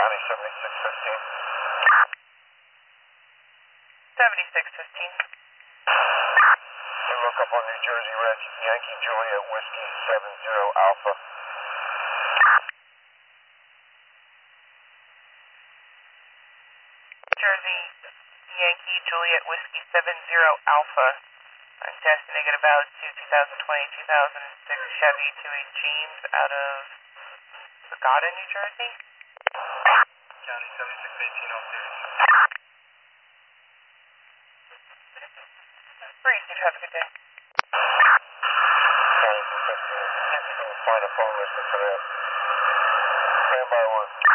County 7615. 7615. We look up on New Jersey Red, Yankee Juliet Whiskey 70 Alpha. Jersey Yankee Juliet Whiskey 70 Alpha. I'm testing about 2020-2006 Chevy 2.8 James out of Sagada, New Jersey. County 7618 all series. Breeze, you have a good day. County 215. See if you can find a phone list for that. Standby 1.